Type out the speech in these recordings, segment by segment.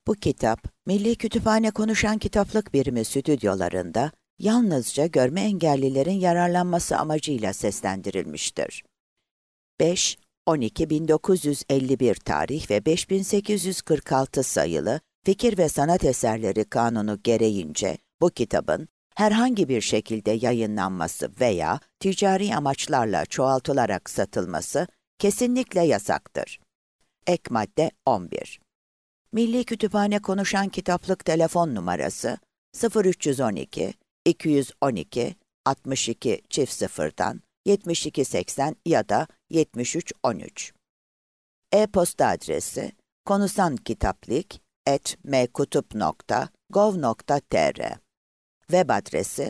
Bu kitap, Milli Kütüphane Konuşan Kitaplık Birimi stüdyolarında yalnızca görme engellilerin yararlanması amacıyla seslendirilmiştir. 5-12-1951 tarih ve 5846 sayılı Fikir ve Sanat Eserleri Kanunu gereğince bu kitabın herhangi bir şekilde yayınlanması veya ticari amaçlarla çoğaltılarak satılması kesinlikle yasaktır. Ek madde 11. Milli Kütüphane Konuşan Kitaplık telefon numarası 0312 212 62 0'dan 7280 ya da 7313. E-posta adresi konusankitaplik@mkutup.gov.tr. Web adresi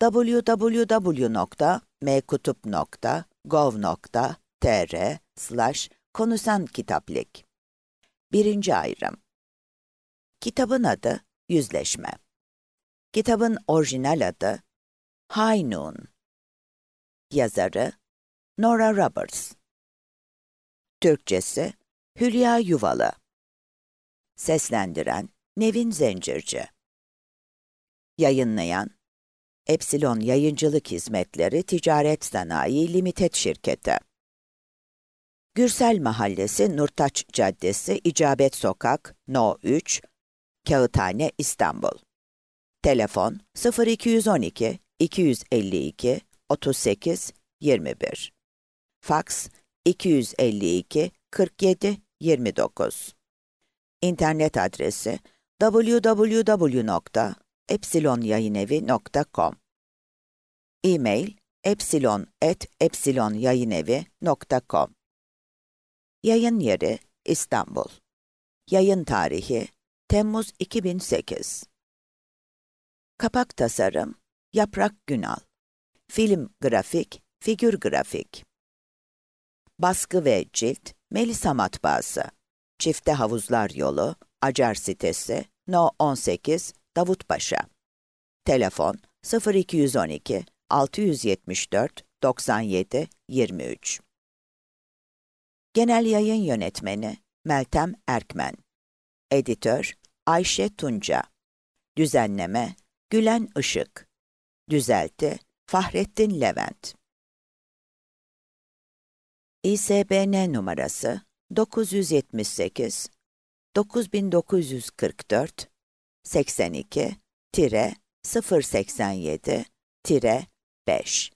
www.mkutup.gov.tr/konusankitaplik. 1. ayrım. Kitabın adı Yüzleşme. Kitabın orijinal adı High Noon. Yazarı Nora Roberts. Türkçesi Hülya Yuvalı. Seslendiren Nevin Zencirci. Yayınlayan Epsilon Yayıncılık Hizmetleri Ticaret Sanayi Limited Şirketi. Gürsel Mahallesi, Nurtaç Caddesi, İcabet Sokak, No 3, Kağıthane, İstanbul. Telefon 0212 252 38 21. Faks 252 47 29. İnternet adresi www.epsilonyayinevi.com. E-mail epsilon@epsilonyayinevi.com. Yayın yeri İstanbul. Yayın tarihi Temmuz 2008. Kapak tasarım Yaprak Günal. Film grafik, figür grafik. Baskı ve cilt Melisa Matbaası. Çifte Havuzlar Yolu, Acar Sitesi, No 18, Davutpaşa. Telefon 0212 674 97 23. Genel Yayın Yönetmeni Meltem Erkmen. Editör Ayşe Tunca. Düzenleme Gülen Işık. Düzelti Fahrettin Levent. İSBN numarası 978 9944 82-087-5.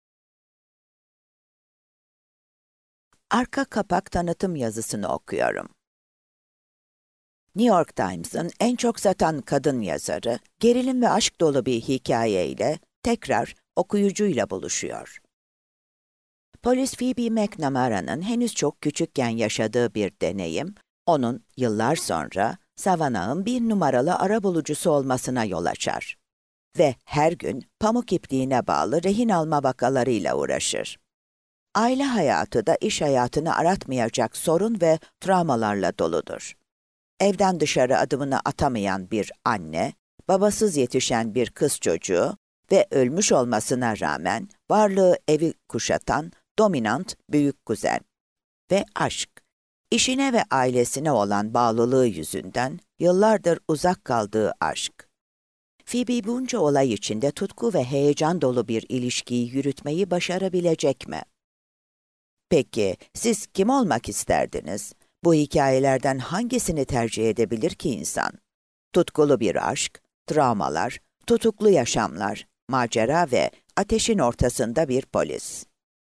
Arka kapak tanıtım yazısını okuyorum. New York Times'ın en çok satan kadın yazarı, gerilim ve aşk dolu bir hikayeyle tekrar okuyucuyla buluşuyor. Polis Phoebe McNamara'nın henüz çok küçükken yaşadığı bir deneyim, onun yıllar sonra Savannah'ın bir numaralı arabulucusu olmasına yol açar. Ve her gün pamuk ipliğine bağlı rehin alma vakalarıyla uğraşır. Aile hayatı da iş hayatını aratmayacak sorun ve travmalarla doludur. Evden dışarı adımını atamayan bir anne, babasız yetişen bir kız çocuğu ve ölmüş olmasına rağmen varlığı evi kuşatan dominant büyük kuzen. Ve aşk, işine ve ailesine olan bağlılığı yüzünden yıllardır uzak kaldığı aşk. Phoebe bunca olay içinde tutku ve heyecan dolu bir ilişkiyi yürütmeyi başarabilecek mi? Peki siz kim olmak isterdiniz? Bu hikayelerden hangisini tercih edebilir ki insan? Tutkulu bir aşk, travmalar, tutuklu yaşamlar, macera ve ateşin ortasında bir polis.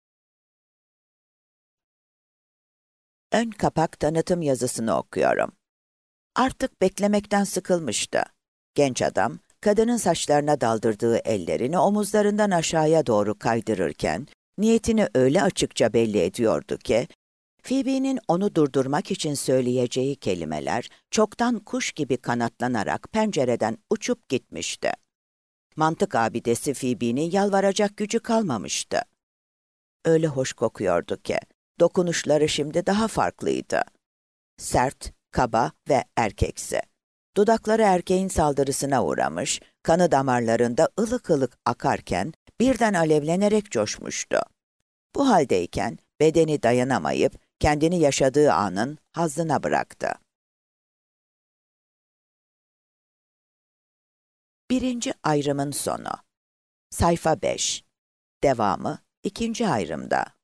Ön kapak tanıtım yazısını okuyorum. Artık beklemekten sıkılmıştı. Genç adam, kadının saçlarına daldırdığı ellerini omuzlarından aşağıya doğru kaydırırken, niyetini öyle açıkça belli ediyordu ki, Phoebe'nin onu durdurmak için söyleyeceği kelimeler çoktan kuş gibi kanatlanarak pencereden uçup gitmişti. Mantık abidesi Phoebe'nin yalvaracak gücü kalmamıştı. Öyle hoş kokuyordu ki, dokunuşları şimdi daha farklıydı. Sert, kaba ve erkeksi. Dudakları erkeğin saldırısına uğramış, kanı damarlarında ılık ılık akarken birden alevlenerek coşmuştu. Bu haldeyken bedeni dayanamayıp kendini yaşadığı anın hazzına bıraktı. Birinci ayrımın sonu. Sayfa 5. Devamı ikinci ayrımda.